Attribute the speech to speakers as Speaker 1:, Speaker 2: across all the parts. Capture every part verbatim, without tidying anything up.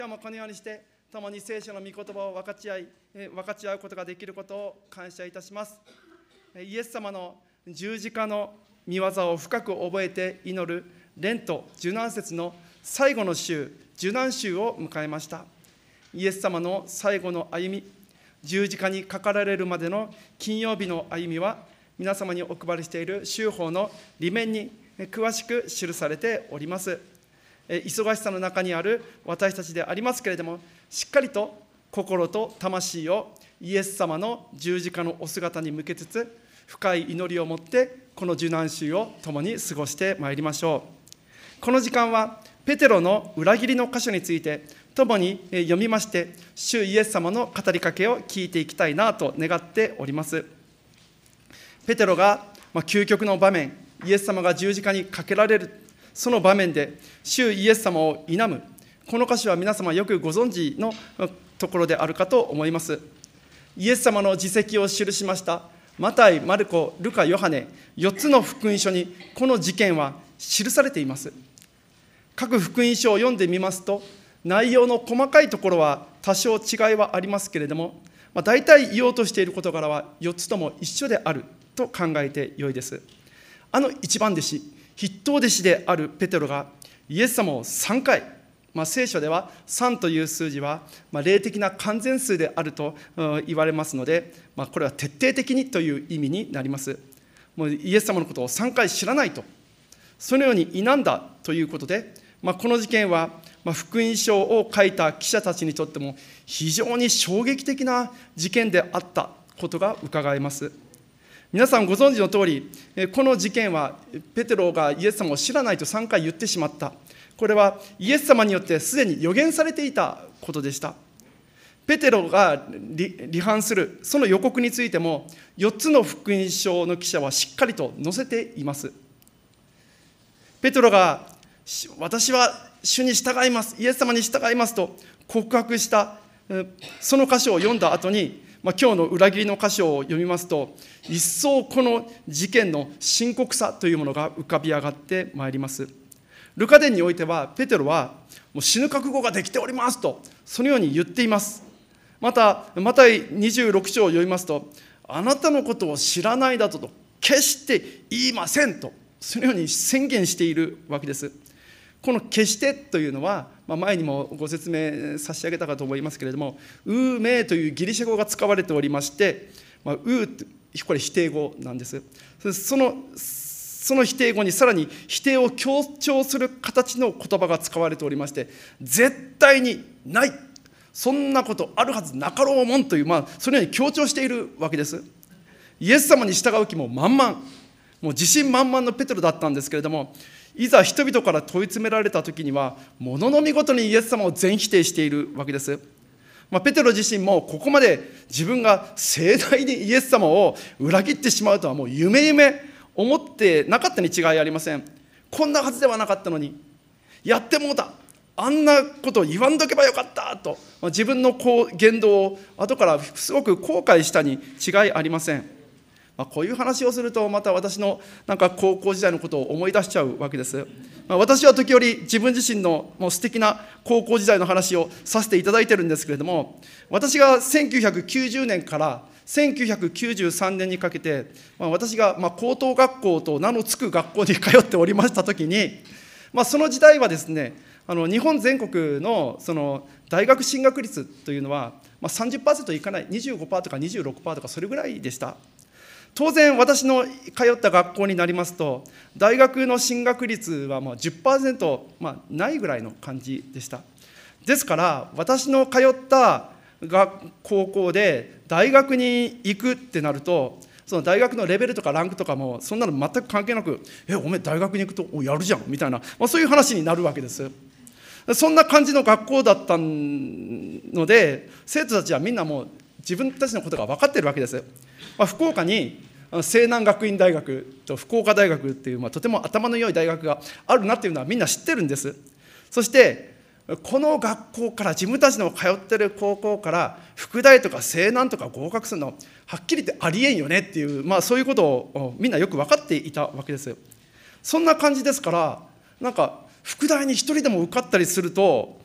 Speaker 1: 今日もこのようにして共に聖書の御言葉を分かち合い、分かち合うことができることを感謝いたします。イエス様の十字架の御業を深く覚えて祈るレント受難節の最後の週、受難週を迎えました。イエス様の最後の歩み、十字架にかかられるまでの金曜日の歩みは、皆様にお配りしている修法の裏面に詳しく記されております。忙しさの中にある私たちでありますけれども、しっかりと心と魂をイエス様の十字架のお姿に向けつつ、深い祈りを持ってこの受難週を共に過ごしてまいりましょう。この時間はペテロの裏切りの箇所について共に読みまして、主イエス様の語りかけを聞いていきたいなと願っております。ペテロが究極の場面、イエス様が十字架にかけられるその場面で主イエス様を否む、この箇所は皆様よくご存知のところであるかと思います。イエス様の事跡を記しましたマタイ、マルコ、ルカ、ヨハネよっつの福音書にこの事件は記されています。各福音書を読んでみますと、内容の細かいところは多少違いはありますけれども、まあ、大体言おうとしている事柄はよっつとも一緒であると考えてよいです。あの一番弟子、筆頭弟子であるペテロがイエス様をさんかい、まあ、聖書ではさんという数字は、まあ、霊的な完全数であると言われますので、まあ、これは徹底的にという意味になります。もうイエス様のことをさんかい知らないと、そのように否んだということで、まあ、この事件は、まあ、福音書を書いた記者たちにとっても非常に衝撃的な事件であったことが伺えます。皆さんご存知の通り、この事件はペテロがイエス様を知らないとさんかい言ってしまった。これはイエス様によってすでに予言されていたことでした。ペテロが離反するその予告についてもよっつの福音書の記者はしっかりと載せています。ペテロが私は主に従います、イエス様に従いますと告白したその箇所を読んだ後に、まあ、今日の裏切りの箇所を読みますと、一層この事件の深刻さというものが浮かび上がってまいります。ルカ伝においてはペテロはもう死ぬ覚悟ができておりますとそのように言っています。またマタイにじゅうろく章を読みますと、あなたのことを知らないだとと決して言いませんとそのように宣言しているわけです。この決してというのは、まあ、前にもご説明差し上げたかと思いますけれども、ウーメーというギリシャ語が使われておりまして、まあ、ウーこれ否定語なんです。そのその否定語にさらに否定を強調する形の言葉が使われておりまして、絶対にない、そんなことあるはずなかろうもんという、まあ、そのように強調しているわけです。イエス様に従う気も満々、もう自信満々のペテロだったんですけれども、いざ人々から問い詰められた時にはものの見事にイエス様を全否定しているわけです。まあ、ペテロ自身もここまで自分が盛大にイエス様を裏切ってしまうとはもう夢夢思ってなかったに違いありません。こんなはずではなかったのにやってもうた、あんなことを言わんとけばよかったと、まあ、自分のこう言動を後からすごく後悔したに違いありません。まあ、こういう話をするとまた私のなんか高校時代のことを思い出しちゃうわけです。まあ、私は時折自分自身のもう素敵な高校時代の話をさせていただいているんですけれども、私がせんきゅうひゃくきゅうじゅうねんからせんきゅうひゃくきゅうじゅうさんねんにかけて、まあ、私がまあ高等学校と名の付く学校に通っておりましたときに、まあ、その時代はですね、あの日本全国のその大学進学率というのはまあ さんじゅっパーセント いかない にじゅうごパーセント とか にじゅうろくパーセント とかそれぐらいでした。当然私の通った学校になりますと大学の進学率はもう じゅっパーセント、まあ、ないぐらいの感じでした。ですから私の通った高校で大学に行くってなると、その大学のレベルとかランクとかもそんなの全く関係なく、えお前大学に行くとおやるじゃんみたいな、まあ、そういう話になるわけです。そんな感じの学校だったので、生徒たちはみんなもう自分たちのことが分かっているわけです。まあ、福岡に西南学院大学と福岡大学っていう、まあ、とても頭の良い大学があるなっていうのはみんな知ってるんです。そしてこの学校から自分たちの通ってる高校から福大とか西南とか合格するのはっきり言ってありえんよねっていう、まあ、そういうことをみんなよく分かっていたわけです。そんな感じですから、なんか福大に一人でも受かったりすると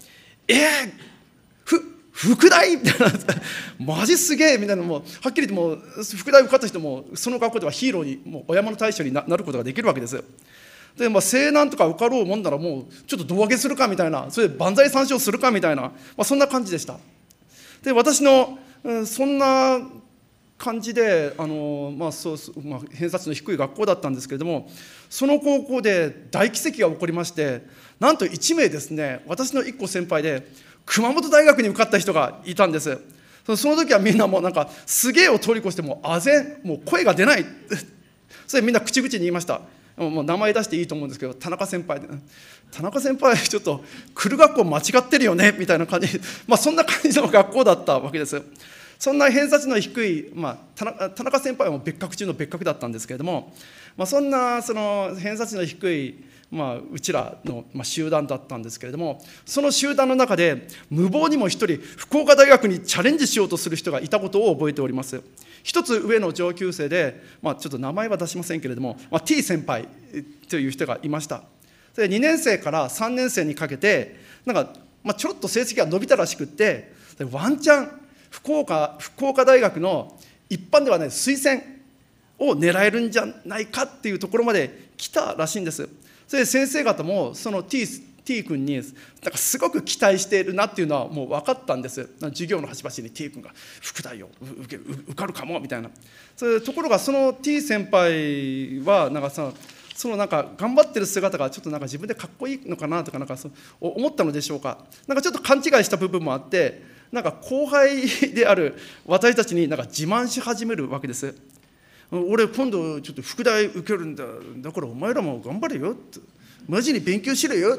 Speaker 1: えー、ふ副大みたいなマジすげえみたいな、もうはっきり言ってもう副大受かった人もその学校ではヒーローに、もうお山の大将になることができるわけです。で、まあ、西南とか受かろうもんならもうちょっと胴上げするかみたいな、それで万歳三唱するかみたいな、まあ、そんな感じでした。で、私の、うん、そんな感じで、あの、まあそうまあ、偏差値の低い学校だったんですけれども、その高校で大奇跡が起こりまして、なんといち名ですね、私のいっこ先輩で熊本大学に受かった人がいたんです。その時はみんなもうなんかすげえを通り越してもうあぜん、もう声が出ないそれみんな口々に言いました。もう名前出していいと思うんですけど、田中先輩で、田中先輩ちょっと来る学校間違ってるよねみたいな感じ、まあ、そんな感じの学校だったわけです。そんな偏差値の低い、まあ、田中、田中先輩も別格中の別格だったんですけれども、まあ、そんなその偏差値の低い、まあ、うちらの、まあ、集団だったんですけれども、その集団の中で無謀にも一人福岡大学にチャレンジしようとする人がいたことを覚えております。一つ上の上級生で、まあ、ちょっと名前は出しませんけれども、まあ、T 先輩という人がいました。でにねん生からさんねん生にかけてなんか、まあ、ちょろっと成績が伸びたらしくって、ワンチャン福岡、福岡大学の一般ではない推薦を狙えるんじゃないかっていうところまで来たらしいんです。それで先生方もその T, T 君になんかすごく期待しているなっていうのはもう分かったんです。授業の端々に T 君が副大を受け受かるかもみたいな。それところがその T 先輩はなんかさ、そのなんか頑張ってる姿がちょっとなんか自分でかっこいいのかなとかなんかそう思ったのでしょうか。なんかちょっと勘違いした部分もあって、なんか後輩である私たちになんか自慢し始めるわけです。俺今度ちょっと副大受けるんだ、だからお前らも頑張れよって、マジに勉強しろよって、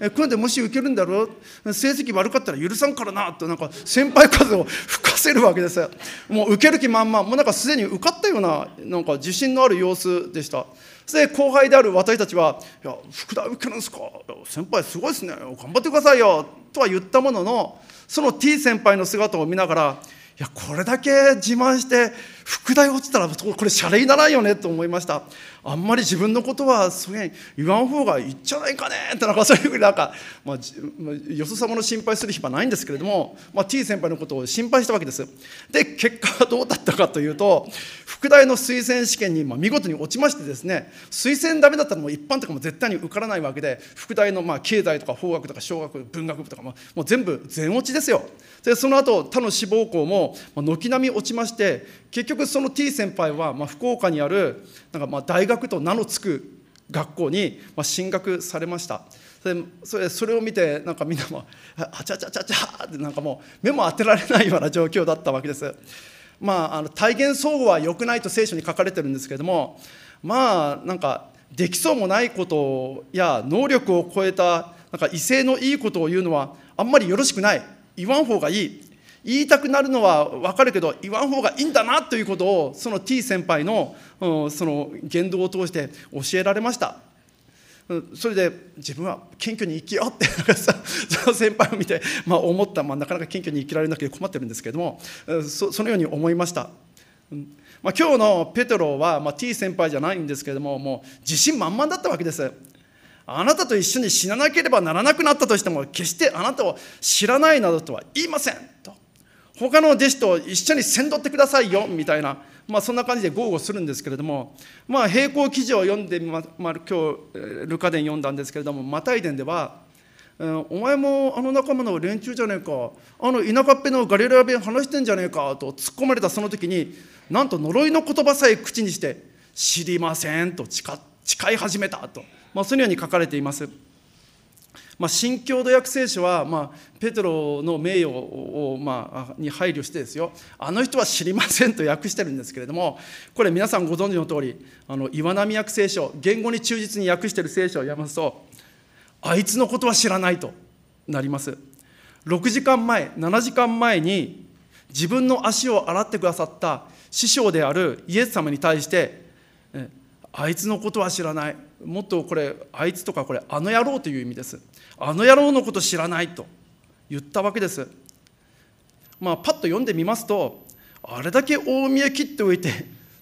Speaker 1: 今度もし受けるんだろう、成績悪かったら許さんからなと、なんか先輩風を吹かせるわけです。もう受ける気満々、もうなんかすでに受かったようななんか自信のある様子でした。それで後輩である私たちは、いや副大受けるんですか、先輩すごいですね、頑張ってくださいよとは言ったものの、その T 先輩の姿を見ながら、いやこれだけ自慢して副大落ちたらこれシャレにならんよねと思いました。あんまり自分のことはそういう言わん方がいいんじゃないかねって、なんかそういうふうになんか、まあ、よそ様の心配する暇ないんですけれども、まあ、T 先輩のことを心配したわけです。で結果はどうだったかというと、副大の推薦試験にまあ見事に落ちましてですね、推薦ダメだったらもう一般とかも絶対に受からないわけで、副大のまあ経済とか法学とか小学文学部とかももう全部全落ちですよ。でその後他の志望校も軒並み落ちまして、結局その T 先輩はまあ福岡にあるなんかまあ大学と名の付く学校にまあ進学されました。それそれそれを見てなんかみんなもあちゃちゃちゃちゃってなんかもう目も当てられないような状況だったわけです。まあ、あの体現相互は良くないと聖書に書かれてるんですけれども、まあなんかできそうもないことや能力を超えたなんか威勢のいいことを言うのはあんまりよろしくない、言わん方がいい、言いたくなるのは分かるけど言わん方がいいんだなということをその T 先輩のその言動を通して教えられました。それで自分は謙虚に生きようってその先輩を見て、まあ、思った、まあ、なかなか謙虚に生きられなくて困ってるんですけれども、 そ, そのように思いました。まあ、今日のペテロは、まあ、T 先輩じゃないんですけれども、もう自信満々だったわけです。あなたと一緒に死ななければならなくなったとしても決してあなたを知らないなどとは言いませんと、他の弟子と一緒に先導ってくださいよみたいな、まあ、そんな感じで豪語するんですけれども、まあ、並行記事を読んで、ままあ、今日ルカ伝読んだんですけれども、マタイ伝では、お前もあの仲間の連中じゃねえか、あの田舎っぺのガリラヤ弁話してんじゃねえかと突っ込まれたその時に、なんと呪いの言葉さえ口にして知りませんと誓い始めたと、まあ、そのように書かれています。まあ、新共同訳聖書は、まあ、ペテロの名誉を、まあ、に配慮してですよ、あの人は知りませんと訳してるんですけれども、これ皆さんご存知の通り、あの岩波訳聖書、言語に忠実に訳している聖書を読みますと、あいつのことは知らないとなります。ろくじかんまえ、ななじかんまえに自分の足を洗ってくださった師匠であるイエス様に対して、あいつのことは知らない、もっとこれあいつとかこれあの野郎という意味です。あの野郎のこと知らないと言ったわけです。まあパッと読んでみますと、あれだけ大見え切っておいて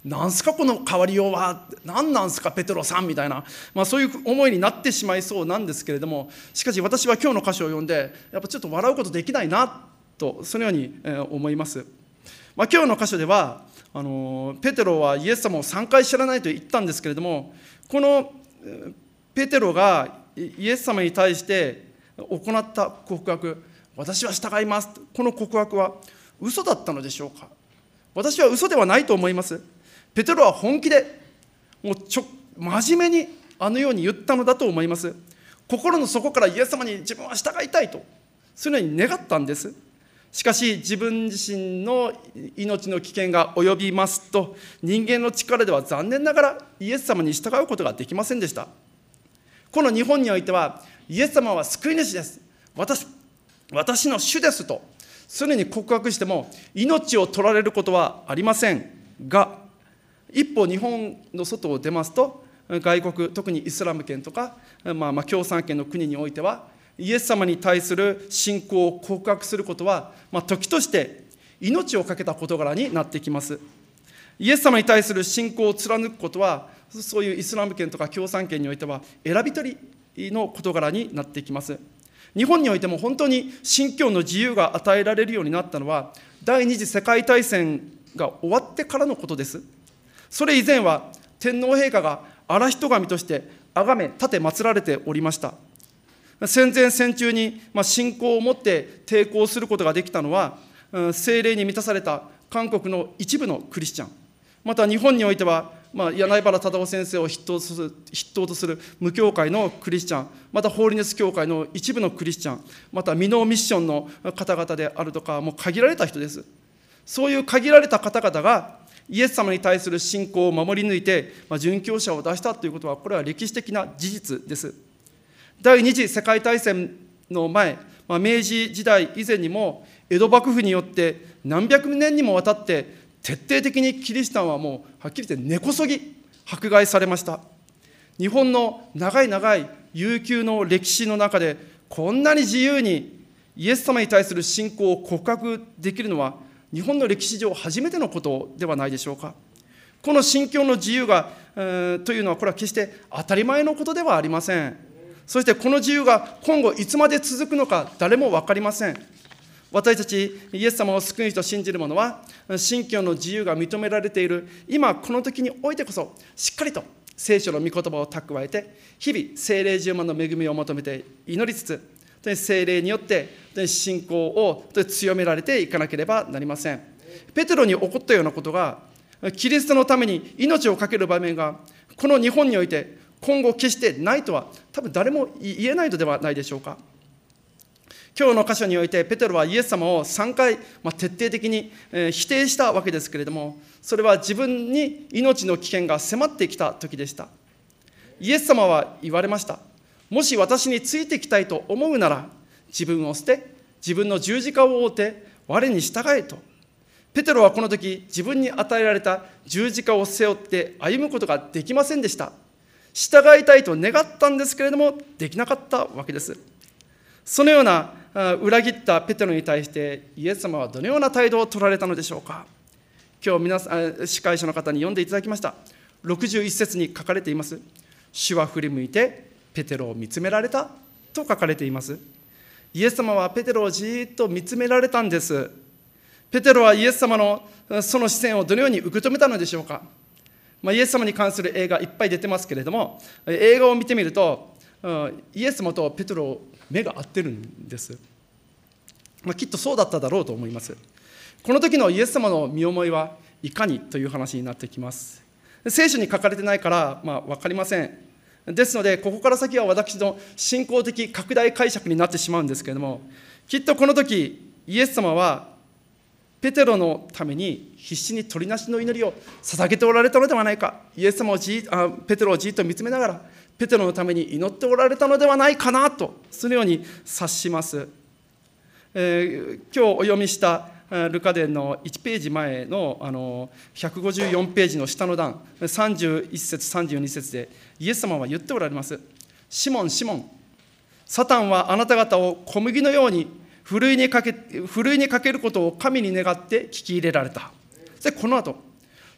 Speaker 1: なんすかこの変わりようは、何なんすかペテロさんみたいな、まあ、そういう思いになってしまいそうなんですけれども、しかし私は今日の箇所を読んでやっぱちょっと笑うことできないなとそのように思います。まあ、今日の箇所ではあのペテロはイエス様をさんかい知らないと言ったんですけれども、このペテロがイエス様に対して行った告白、私は従います、この告白は嘘だったのでしょうか。私は嘘ではないと思います。ペテロは本気でもうちょ真面目にあのように言ったのだと思います。心の底からイエス様に自分は従いたいとそういうふうに願ったんです。しかし自分自身の命の危険が及びますと、人間の力では残念ながらイエス様に従うことができませんでした。この日本においてはイエス様は救い主です、私私の主ですとすでに告白しても命を取られることはありませんが、一歩日本の外を出ますと、外国特にイスラム圏とか、まあ、まあ共産圏の国においてはイエス様に対する信仰を告白することは、まあ、時として命を懸けた事柄になってきます。イエス様に対する信仰を貫くことは、そういうイスラム圏とか共産圏においては選び取りの事柄になってきます。日本においても本当に信教の自由が与えられるようになったのは第二次世界大戦が終わってからのことです。それ以前は天皇陛下が現人神として崇め立て祀られておりました。戦前戦中に信仰を持って抵抗することができたのは、聖霊に満たされた韓国の一部のクリスチャン、また日本においては、まあ、柳原忠夫先生を筆頭とする、筆頭とする無教会のクリスチャン、またホーリネス教会の一部のクリスチャン、またミノーミッションの方々であるとか、もう限られた人です。そういう限られた方々がイエス様に対する信仰を守り抜いて、まあ、殉教者を出したということは、これは歴史的な事実です。第二次世界大戦の前、まあ、明治時代以前にも江戸幕府によって何百年にもわたって徹底的にキリシタンはもうはっきり言って根こそぎ迫害されました。日本の長い長い悠久の歴史の中でこんなに自由にイエス様に対する信仰を告白できるのは日本の歴史上初めてのことではないでしょうか。この信教の自由が、えー、というのはこれは決して当たり前のことではありません。そしてこの自由が今後いつまで続くのか誰も分かりません。私たちイエス様を救い主と信じる者は信教の自由が認められている今この時においてこそしっかりと聖書の御言葉を蓄えて日々聖霊充満の恵みを求めて祈りつつ聖霊によって信仰を強められていかなければなりません。ペテロに起こったようなことがキリストのために命を懸ける場面がこの日本において今後決してないとは多分誰も言えないのではないでしょうか。今日の箇所においてペテロはイエス様をさんかい、まあ、徹底的に、えー、否定したわけですけれども、それは自分に命の危険が迫ってきた時でした。イエス様は言われました。もし私についてきたいと思うなら自分を捨て自分の十字架を追って我に従えと。ペテロはこの時自分に与えられた十字架を背負って歩むことができませんでした。従いたいと願ったんですけれどもできなかったわけです。そのような裏切ったペテロに対してイエス様はどのような態度を取られたのでしょうか。今日皆さん司会者の方に読んでいただきましたろくじゅういち節に書かれています。主は振り向いてペテロを見つめられたと書かれています。イエス様はペテロをじーっと見つめられたんです。ペテロはイエス様のその視線をどのように受け止めたのでしょうか。まあ、イエス様に関する映画いっぱい出てますけれども、映画を見てみるとイエス様とペテロ目が合ってるんです。まあ、きっとそうだっただろうと思います。この時のイエス様の身思いはいかにという話になってきます。聖書に書かれてないから、まあ、分かりません。ですのでここから先は私の信仰的拡大解釈になってしまうんですけれども、きっとこの時イエス様はペテロのために必死に取りなしの祈りを捧げておられたのではないか。イエス様をじあペテロをじっと見つめながらペテロのために祈っておられたのではないかなとそのように察します。えー、今日お読みしたルカ伝のいちページ前 の, あのひゃくごじゅうよんページの下の段さんじゅういち節さんじゅうに節でイエス様は言っておられます。シモンシモン、サタンはあなた方を小麦のようにふるいにかけ、ふるいにかけることを神に願って聞き入れられた。でこの後、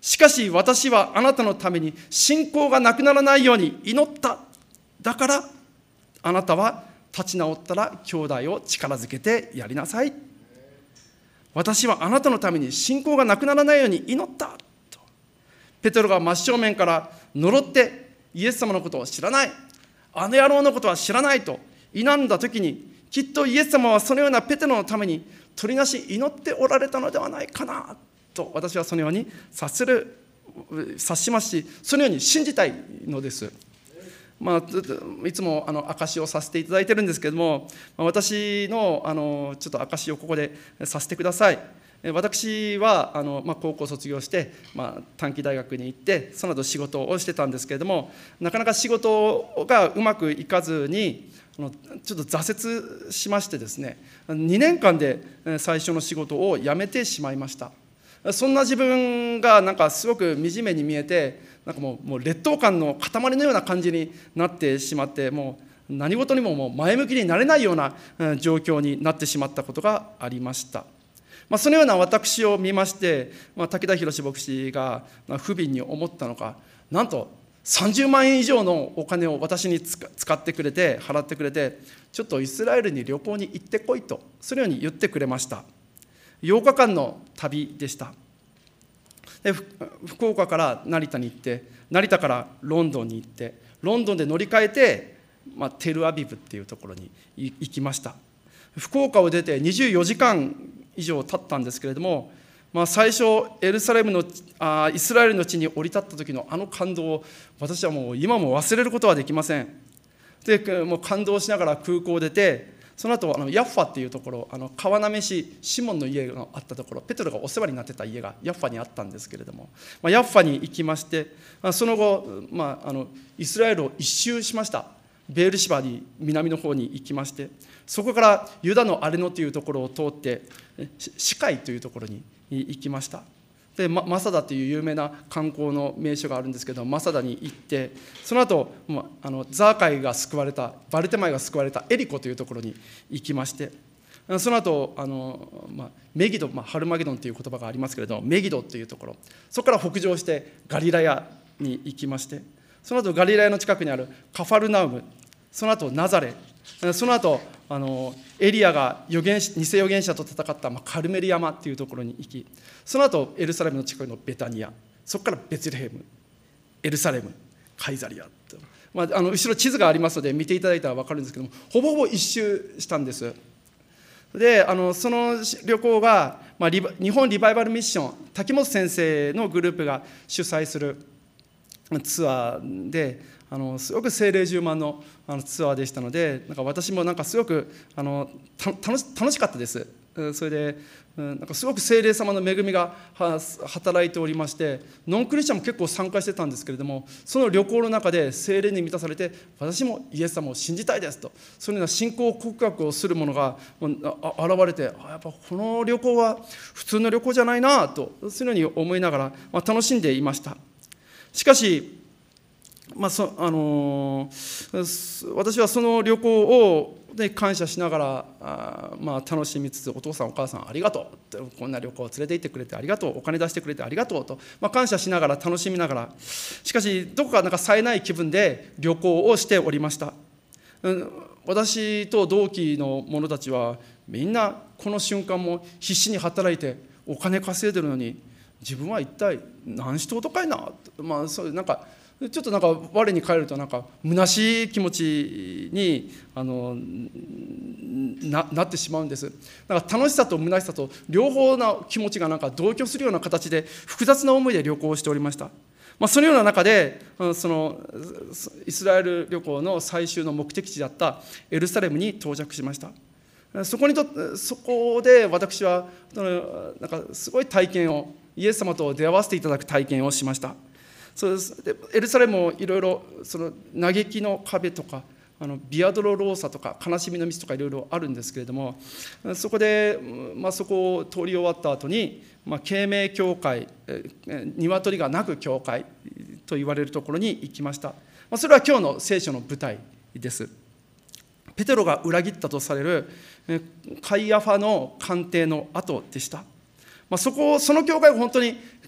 Speaker 1: しかし私はあなたのために信仰がなくならないように祈った。だからあなたは立ち直ったら兄弟を力づけてやりなさい。私はあなたのために信仰がなくならないように祈ったと。ペテロが真正面から呪ってイエス様のことを知らない、あの野郎のことは知らないと否んだときに、きっとイエス様はそのようなペテロのために取りなし祈っておられたのではないかなと、私はそのように察する察しますし、そのように信じたいのです。まあ、いつもあの証しをさせていただいているんですけれども、私のあのちょっと証しをここでさせてください。私はあの、まあ、高校卒業して、まあ、短期大学に行って、その後仕事をしてたんですけれども、なかなか仕事がうまくいかずに、ちょっと挫折しましてですね、にねんかんで最初の仕事を辞めてしまいました。そんな自分がなんかすごく惨めに見えて、なんかもう、もう劣等感の塊のような感じになってしまって、もう何事にももう前向きになれないような状況になってしまったことがありました。まあ、そのような私を見まして、まあ、武田博牧師が不憫に思ったのか、なんとさんじゅうまんえん以上のお金を私に使ってくれて、払ってくれて、ちょっとイスラエルに旅行に行ってこいと、そのように言ってくれました。ようかかんの旅でした。で福岡から成田に行って、成田からロンドンに行って、ロンドンで乗り換えて、まあ、テルアビブっていうところに行きました。福岡を出てにじゅうよじかん以上経ったんですけれども、まあ、最初エルサレムのあイスラエルの地に降り立った時のあの感動を、私はもう今も忘れることはできません。でもう感動しながら空港を出て、その後あのヤッファっていうところ、あの川なめ市シモンの家があったところ、ペテロがお世話になってた家がヤッファにあったんですけれども、まあ、ヤッファに行きまして、まあ、その後、まあ、あのイスラエルを一周しました。ベールシバに南の方に行きまして、そこからユダのアレノというところを通ってシカイというところに行きました。でマサダという有名な観光の名所があるんですけど、マサダに行って、その後、まあ、あのザーカイが救われた、バルテマイが救われたエリコというところに行きまして、その後あの、まあ、メギド、まあ、ハルマゲドンという言葉がありますけれども、メギドというところ、そこから北上してガリラヤに行きまして、その後ガリラヤの近くにあるカファルナウム、その後ナザレ、その後あのエリアが預言偽預言者と戦った、まあ、カルメリ山というところに行き、その後エルサレムの近くのベタニア、そこからベツレヘム、エルサレム、カイザリアと、まあ、あの後ろ地図がありますので見ていただいたら分かるんですけども、ほぼほぼ一周したんです。であのその旅行が、まあ、リバ日本リバイバルミッション、滝本先生のグループが主催するツアーで、あのすごく聖霊充満のあのツアーでしたので、なんか私もなんかすごくあのた楽し楽しかったです。それでなんかすごく聖霊様の恵みが働いておりまして、ノンクリスチャンも結構参加してたんですけれども、その旅行の中で聖霊に満たされて、私もイエス様を信じたいですと、そのような信仰告白をする者が現れて、あやっぱこの旅行は普通の旅行じゃないなと、そういうふうに思いながら、まあ、楽しんでいました。しかしまあそあのー、私はその旅行をで感謝しながらあ、まあ、楽しみつつ、お父さんお母さんありがとう、こんな旅行を連れて行ってくれてありがとう、お金出してくれてありがとうと、まあ、感謝しながら楽しみながら、しかしどこかなんか冴えない気分で旅行をしておりました。私と同期の者たちはみんなこの瞬間も必死に働いてお金稼いでるのに、自分は一体何しとうとかいな、まあ、そうなんかちょっとなんか我に返るとなんか虚しい気持ちにあの な, なってしまうんです。なんか楽しさと虚しさと両方の気持ちがなんか同居するような形で複雑な思いで旅行をしておりました。まあ、そのような中でそのイスラエル旅行の最終の目的地だったエルサレムに到着しました。そこにとそこで私はなんかすごい体験を、イエス様と出会わせていただく体験をしました。そうですでエルサレムもいろいろその嘆きの壁とか、あのビアドロローサとか悲しみの道とかいろいろあるんですけれども、そこで、まあ、そこを通り終わった後に、まあ、慶明教会、鶏が鳴く教会と言われるところに行きました。まあ、それは今日の聖書の舞台です。ペテロが裏切ったとされるカイアファの官邸の後でした。まあ、そこその教会は本当に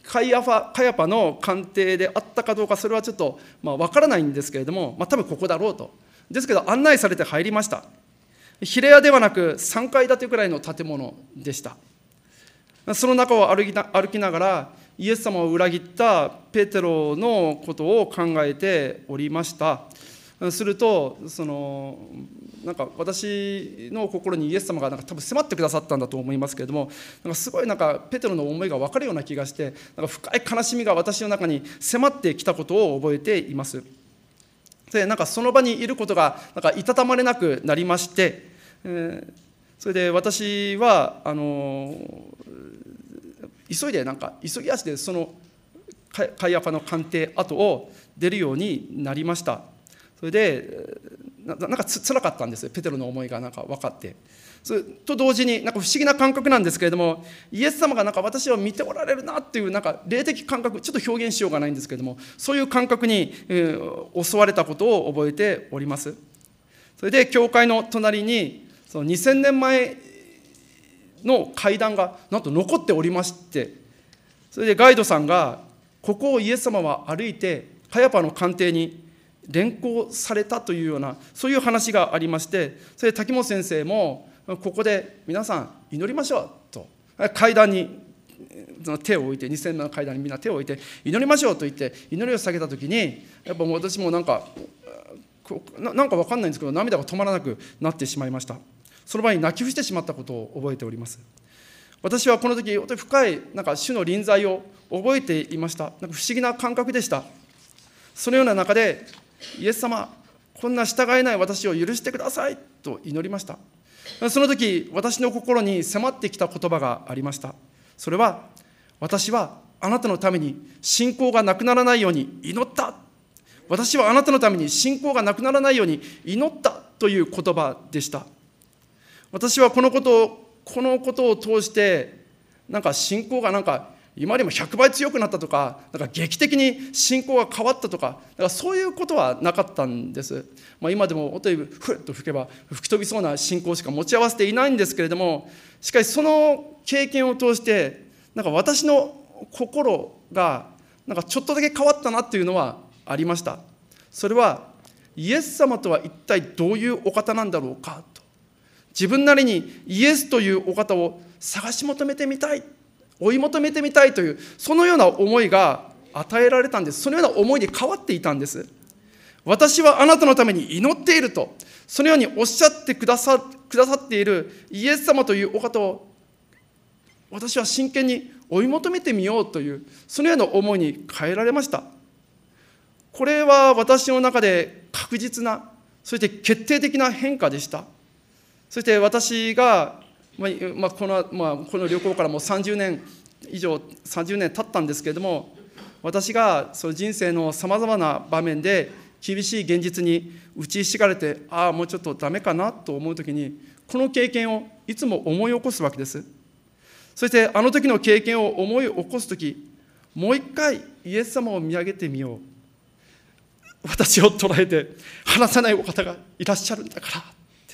Speaker 1: カイアファカヤパの官邸であったかどうか、それはちょっとまあ分からないんですけれども、まあ、多分ここだろうと。ですけど案内されて入りました。平屋ではなくさんかい建てくらいの建物でした。その中を歩きな歩きながら、イエス様を裏切ったペテロのことを考えておりました。すると、そのなんか私の心にイエス様がなんか多分迫ってくださったんだと思いますけれども、なんかすごいなんかペテロの思いが分かるような気がして、なんか深い悲しみが私の中に迫ってきたことを覚えています。でなんかその場にいることがなんかいたたまれなくなりまして、えー、それで私はあの急いでなんか急ぎ足でそのカイアファの官邸跡を出るようになりました。それでなんかつ辛かったんですよ、ペテロの思いがなんか分かって。それと同時になんか不思議な感覚なんですけれども、イエス様がなんか私を見ておられるなっていうなんか霊的感覚、ちょっと表現しようがないんですけれども、そういう感覚に、えー、襲われたことを覚えております。それで教会の隣にそのにせんねんまえの階段がなんと残っておりまして、それでガイドさんがここをイエス様は歩いてカヤパの官邸に連行されたというような、そういう話がありまして、それで滝本先生もここで皆さん祈りましょうと、階段に手を置いて、にせんねんの階段にみんな手を置いて祈りましょうと言って祈りを下げたときに、やっぱもう私もなんかなんか分かんないんですけど、涙が止まらなくなってしまいました。その場に泣き伏してしまったことを覚えております。私はこの時本当に深いなんか主の臨在を覚えていました。なんか不思議な感覚でした。そのような中で、イエス様、こんな従えない私を許してくださいと祈りました。その時私の心に迫ってきた言葉がありました。それは、私はあなたのために信仰がなくならないように祈った。私はあなたのために信仰がなくならないように祈ったという言葉でした。私はこのことをこのことを通して、なんか信仰がなんか今よりもひゃくばい強くなったとか、なんか劇的に信仰が変わったとか、だからそういうことはなかったんです。まあ、今でも本当にふっと吹けば吹き飛びそうな信仰しか持ち合わせていないんですけれども、しかしその経験を通して、なんか私の心がなんかちょっとだけ変わったなっていうのはありました。それは、イエス様とは一体どういうお方なんだろうかと、自分なりにイエスというお方を探し求めてみたい、追い求めてみたいという、そのような思いが与えられたんです。そのような思いに変わっていたんです。私はあなたのために祈っていると、そのようにおっしゃってくださ、くださっているイエス様というお方を私は真剣に追い求めてみようという、そのような思いに変えられました。これは私の中で確実な、そして決定的な変化でした。そして私が、まあこのまあ、この旅行からもうさんじゅうねん以上、さんじゅうねん経ったんですけれども、私がその人生のさまざまな場面で厳しい現実に打ちひしがれて、ああもうちょっとダメかなと思うときに、この経験をいつも思い起こすわけです。そしてあの時の経験を思い起こすとき、もう一回イエス様を見上げてみよう。私を捉えて離さないお方がいらっしゃるんだからって、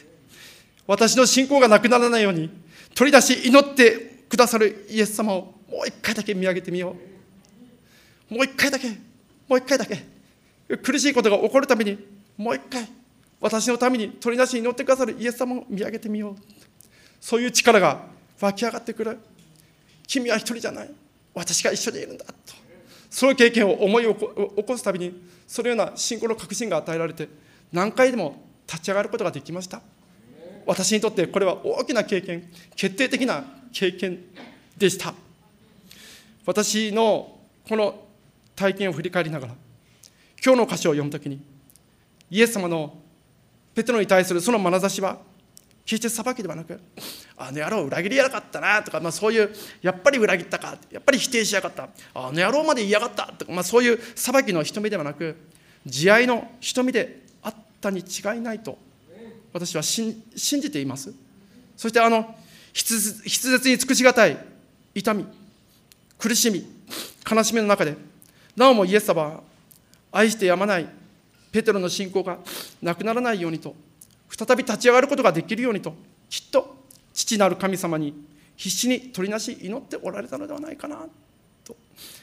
Speaker 1: 私の信仰がなくならないように取り出し祈ってくださるイエス様をもう一回だけ見上げてみよう。もう一回だけ、もう一回だけ、苦しいことが起こるためにもう一回私のために取り出し祈ってくださるイエス様を見上げてみよう。そういう力が湧き上がってくる。君は一人じゃない、私が一緒にいるんだと、その経験を思い起こすたびに、そのような信仰の確信が与えられて、何回でも立ち上がることができました。私にとってこれは大きな経験、決定的な経験でした。私のこの体験を振り返りながら、今日の箇所を読むときに、イエス様のペテロに対するその眼差しは、決して裁きではなく、あの野郎裏切りやがったなとか、まあ、そういうやっぱり裏切ったか、やっぱり否定しやがった、あの野郎まで言いやがったとか、まあ、そういう裁きの瞳ではなく、慈愛の瞳であったに違いないと私は信じています。そしてあの筆舌に尽くしがたい痛み、苦しみ、悲しみの中で、なおもイエス様は愛してやまないペテロの信仰がなくならないようにと、再び立ち上がることができるようにと、きっと父なる神様に必死に取りなし祈っておられたのではないかなと、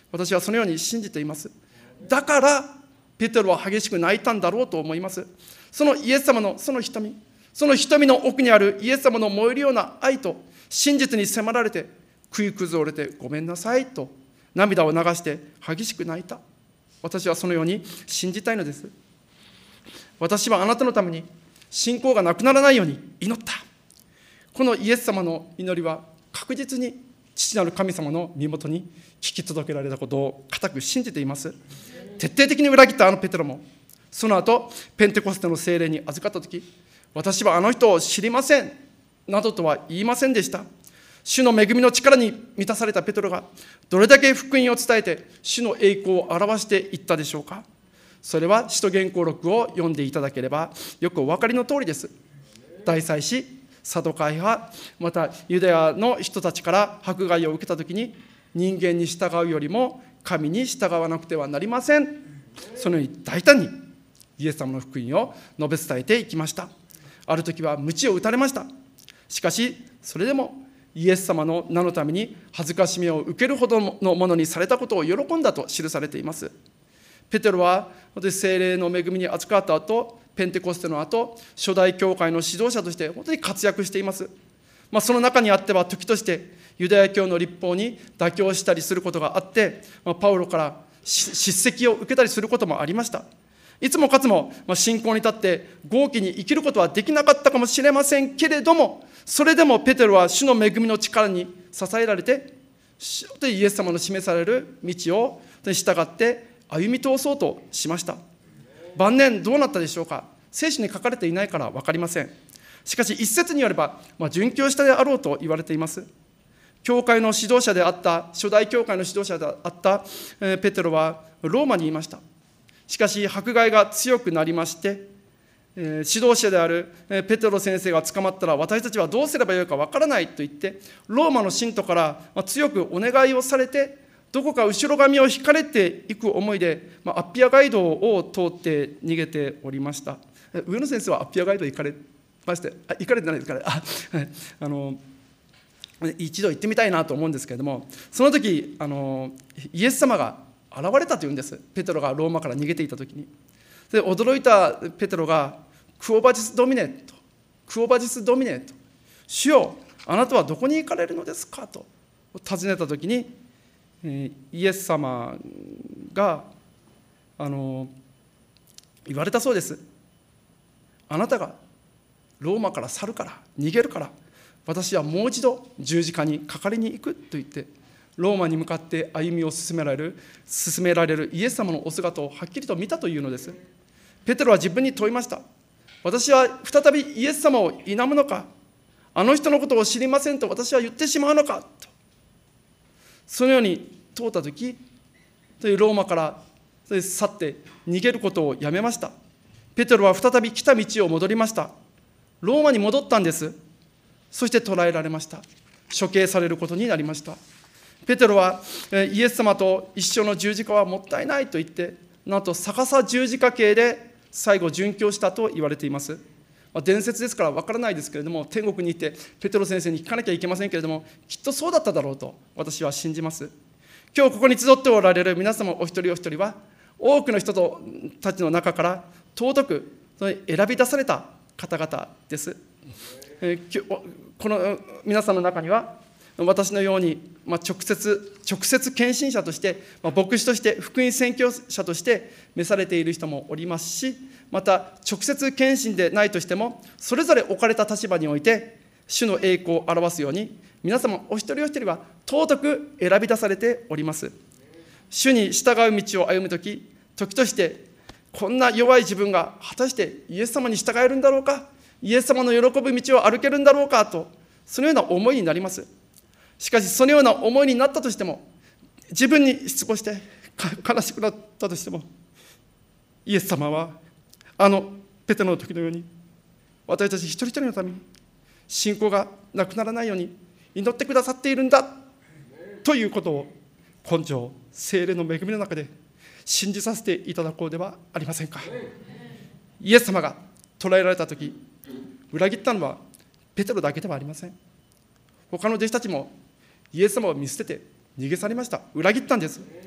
Speaker 1: 私はそのように信じています。だからペテロは激しく泣いたんだろうと思います。そのイエス様のその瞳、その瞳の奥にあるイエス様の燃えるような愛と真実に迫られて、悔い崩れてごめんなさいと涙を流して激しく泣いた。私はそのように信じたいのです。私はあなたのために信仰がなくならないように祈った。このイエス様の祈りは確実に父なる神様の身元に聞き届けられたことを固く信じています。徹底的に裏切ったあのペテロも、その後ペンテコステの聖霊に預かったとき、私はあの人を知りませんなどとは言いませんでした。主の恵みの力に満たされたペテロがどれだけ福音を伝えて主の栄光を表していったでしょうか。それは使徒言行録を読んでいただければよくお分かりの通りです。大祭司、サドカイ派、またユダヤの人たちから迫害を受けたときに、人間に従うよりも神に従わなくてはなりません。そのように大胆にイエス様の福音を述べ伝えていきました。ある時は鞭を打たれました。しかしそれでもイエス様の名のために恥ずかしみを受けるほどのものにされたことを喜んだと記されています。ペテロは聖霊の恵みに預かった後、ペンテコステの後、初代教会の指導者として本当に活躍しています。まあ、その中にあっては時としてユダヤ教の律法に妥協したりすることがあって、まあ、パウロから叱責を受けたりすることもありました。いつもかつも信仰に立って豪気に生きることはできなかったかもしれませんけれども、それでもペテロは主の恵みの力に支えられて、イエス様の示される道を従って歩み通そうとしました。晩年どうなったでしょうか。聖書に書かれていないから分かりません。しかし一説によれば、まあ、殉教したであろうと言われています。教会の指導者であった、初代教会の指導者であった、えー、ペテロはローマにいました。しかし迫害が強くなりまして、えー、指導者であるペテロ先生が捕まったら私たちはどうすればよいか分からないと言って、ローマの信徒から強くお願いをされて、どこか後ろ髪を引かれていく思いで、まあ、アッピア街道を通って逃げておりました。上野先生はアッピア街道行かれまして、あ行かれてないですかね。あ、あの一度行ってみたいなと思うんですけれども、その時あのイエス様が現れたというんです。ペテロがローマから逃げていた時に。で驚いたペテロがクオバジスドミネとクオバジスドミネと主よあなたはどこに行かれるのですかと尋ねた時に、イエス様があの言われたそうです。あなたがローマから去るから、逃げるから、私はもう一度十字架にかかりに行くと言って、ローマに向かって歩みを進められる進められるイエス様のお姿をはっきりと見たというのです。ペテロは自分に問いました。私は再びイエス様を否むのか、あの人のことを知りませんと私は言ってしまうのかと。そのように問うたとき、ローマから去って逃げることをやめました。ペテロは再び来た道を戻りました。ローマに戻ったんです。そして捕らえられました。処刑されることになりました。ペテロはイエス様と一緒の十字架はもったいないと言って、なんと逆さ十字架刑で最後殉教したと言われています。伝説ですから分からないですけれども、天国に行ってペテロ先生に聞かなきゃいけませんけれども、きっとそうだっただろうと私は信じます。今日ここに集っておられる皆様お一人お一人は、多くの人たちの中から尊く選び出された方々です。この皆さんの中には私のように直接直接献身者として、牧師として福音宣教者として召されている人もおりますし、また直接献身でないとしてもそれぞれ置かれた立場において主の栄光を表すように、皆様お一人お一人は尊く選び出されております。主に従う道を歩むとき、時としてこんな弱い自分が果たしてイエス様に従えるんだろうか、イエス様の喜ぶ道を歩けるんだろうかと、そのような思いになります。しかしそのような思いになったとしても、自分に失望して悲しくなったとしても、イエス様はあのペテロの時のように私たち一人一人のために信仰がなくならないように祈ってくださっているんだということを根性聖霊の恵みの中で信じさせていただこうではありませんか。イエス様が捕らえられたとき、裏切ったのはペテロだけではありません。他の弟子たちもイエス様を見捨てて逃げ去りました。裏切ったんです。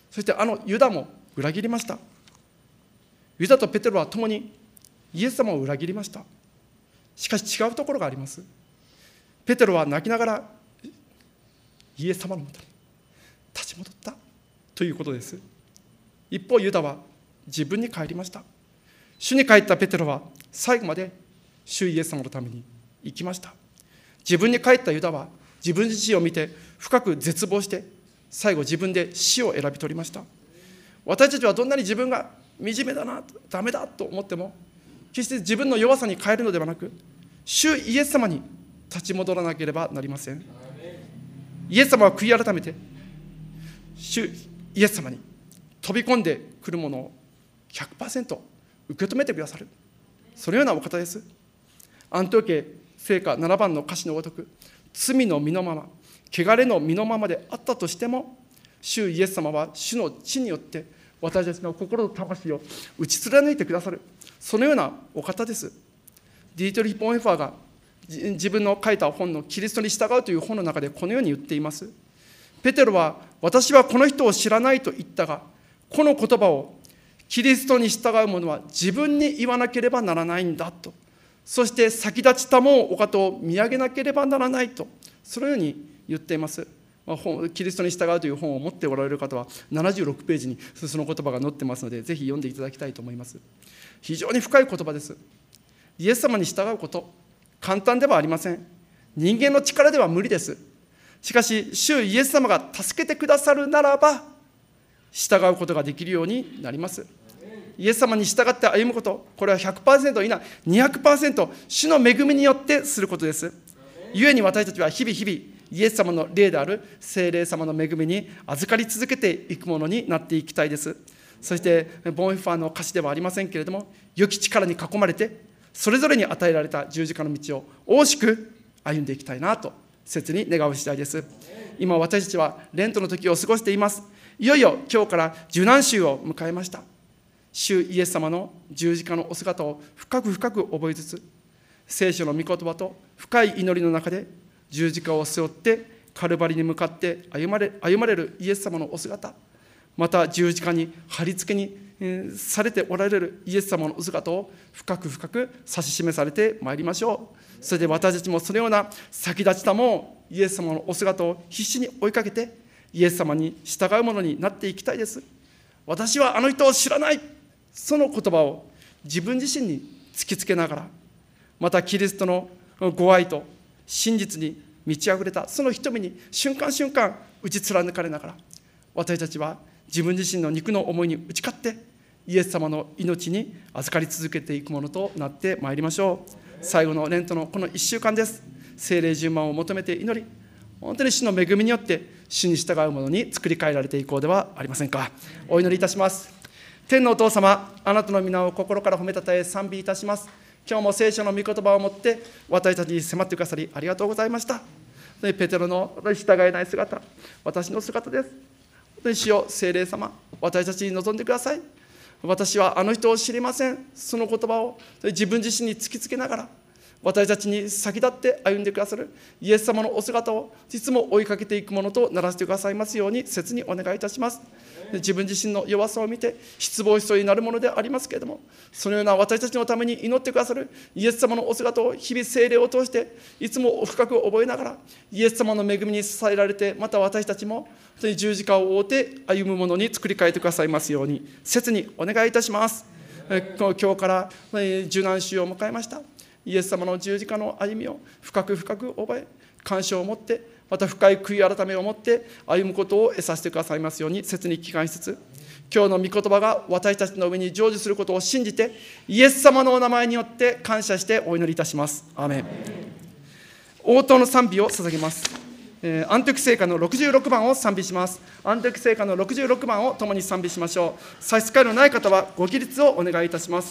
Speaker 1: そしてあのユダも裏切りました。ユダとペテロは共にイエス様を裏切りました。しかし違うところがあります。ペテロは泣きながらイエス様のもとに立ち戻ったということです。一方ユダは自分に帰りました。主に帰ったペテロは最後まで主イエス様のために生きました。自分に帰ったユダは自分自身を見て深く絶望して最後自分で死を選び取りました。私たちはどんなに自分が惨めだな、ダメだと思っても決して自分の弱さに変えるのではなく、主イエス様に立ち戻らなければなりません。イエス様は悔い改めて主イエス様に飛び込んでくるものを ひゃくパーセント 受け止めてくださる、そのようなお方です。アントニオ家聖歌ななばんの歌詞のごとく、罪の身のまま、汚れの身のままであったとしても、主イエス様は主の血によって私たちの心と魂を打ち貫いてくださる、そのようなお方です。ディートリヒ・ボンホェファーが自分の書いた本のキリストに従うという本の中でこのように言っています。ペテロは私はこの人を知らないと言ったが、この言葉をキリストに従う者は自分に言わなければならないんだと、そして先立ちたもうお方を見上げなければならないと、そのように言っています。キリストに従うという本を持っておられる方はななじゅうろくページにその言葉が載ってますので、ぜひ読んでいただきたいと思います。非常に深い言葉です。イエス様に従うこと簡単ではありません。人間の力では無理です。しかし主イエス様が助けてくださるならば従うことができるようになります。イエス様に従って歩むこと、これは ひゃくパーセント いない にひゃくパーセント 主の恵みによってすることです。故に私たちは日々日々イエス様の霊である聖霊様の恵みに預かり続けていくものになっていきたいです。そしてボンホェファーの歌詞ではありませんけれども、良き力に囲まれてそれぞれに与えられた十字架の道を大しく歩んでいきたいなと切に願う次第です。今私たちはレントの時を過ごしています。いよいよ今日から受難週を迎えました。主イエス様の十字架のお姿を深く深く覚えつつ、聖書の御言葉と深い祈りの中で十字架を背負ってカルバリに向かって歩まれ、歩まれるイエス様のお姿、また十字架に貼り付けに、えー、されておられるイエス様のお姿を深く深く指し示されてまいりましょう。それで私たちもそのような先立ちたもイエス様のお姿を必死に追いかけてイエス様に従うものになっていきたいです。私はあの人を知らない、その言葉を自分自身に突きつけながら、またキリストのご愛と真実に満ち溢れたその瞳に瞬間瞬間打ち貫かれながら、私たちは自分自身の肉の思いに打ち勝ってイエス様の命に預かり続けていくものとなってまいりましょう。最後のレントのこのいっしゅうかんです。聖霊充満を求めて祈り、本当に主の恵みによって主に従うものに作り変えられていこうではありませんか。お祈りいたします。天のお父様、あなたの皆を心から褒めたたえ賛美いたします。今日も聖書の御言葉を持って私たちに迫ってくださりありがとうございました。ペテロの従えない姿、私の姿です。本当に主よ、聖霊様、私たちに望んでください。私はあの人を知りません。その言葉を自分自身に突きつけながら、私たちに先立って歩んでくださるイエス様のお姿をいつも追いかけていくものとならせてくださいますように切にお願いいたします。自分自身の弱さを見て失望しそうになるものでありますけれども、そのような私たちのために祈ってくださるイエス様のお姿を日々聖霊を通していつも深く覚えながら、イエス様の恵みに支えられて、また私たちも本当に十字架を追って歩むものに作り変えてくださいますように切にお願いいたします。今日から受難週を迎えました。イエス様の十字架の歩みを深く深く覚え、感謝を持って、また深い悔い改めを持って歩むことを得させてくださいますように切に祈願しつつ、今日の御言葉が私たちの上に成就することを信じて、イエス様のお名前によって感謝してお祈りいたします。アーメン。応答の賛美を捧げます。えー、アントニオ聖歌のろくじゅうろくばんを賛美します。アントニオ聖歌のろくじゅうろくばんを共に賛美しましょう。差し支えのない方はご起立をお願いいたします。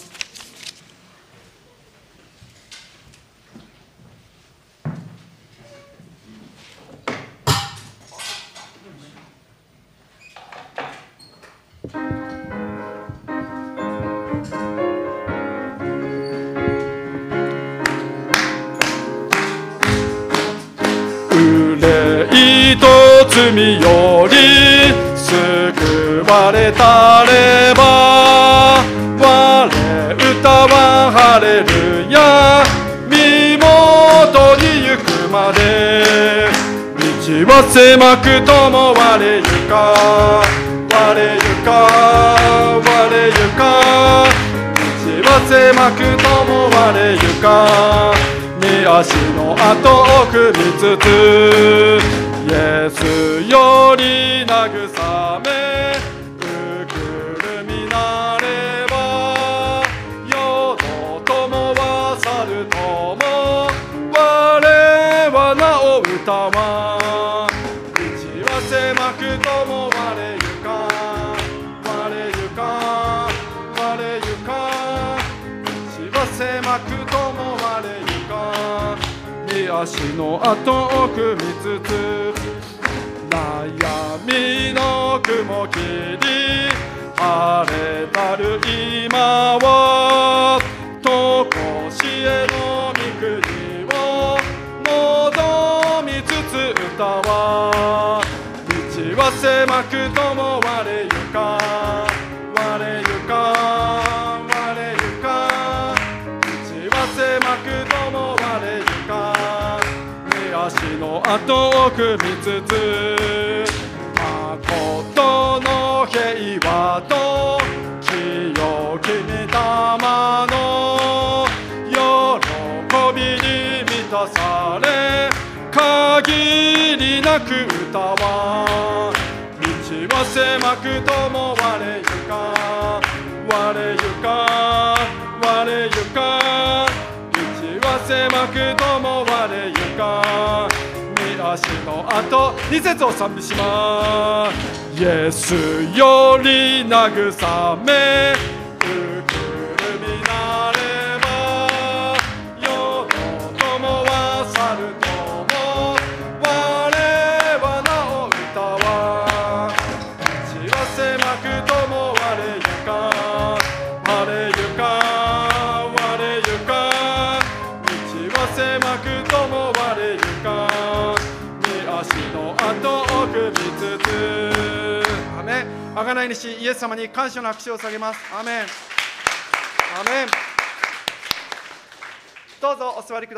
Speaker 1: 罪より救ばれたれば我歌はハレルヤ身元に行くまで道は狭くとも我ゆか我ゆか我ゆか道は狭くとも我ゆか二足の後を踏みつつイエスより慰めうくるみなれば世の友は去るとも我はなお歌わ道は狭くとも我ゆか我ゆか我ゆか道は狭くとも我ゆか二足の後を踏みつつ悩みの雲霧晴れたる今はとこしえの御国を望みつつ歌わ道は狭くとも我ゆか我ゆか我ゆか道は狭くとも我ゆか二足の後を踏みつつ誠の平和と清き御霊の喜びに満たされ限りなく歌わ道は狭くとも我ゆか我ゆか我ゆか道は狭くとも我ゆか二足の後二節を賛美しますイエスより慰めうくるみなれば世の友は去るとも我はなお歌わ道は狭くとも我ゆか我ゆか我ゆか道は狭くとも我ゆか二足の後を踏みつつアメン。贖い主イエス様に感謝の拍手を下げます。アメン。アメン。どうぞお座りください。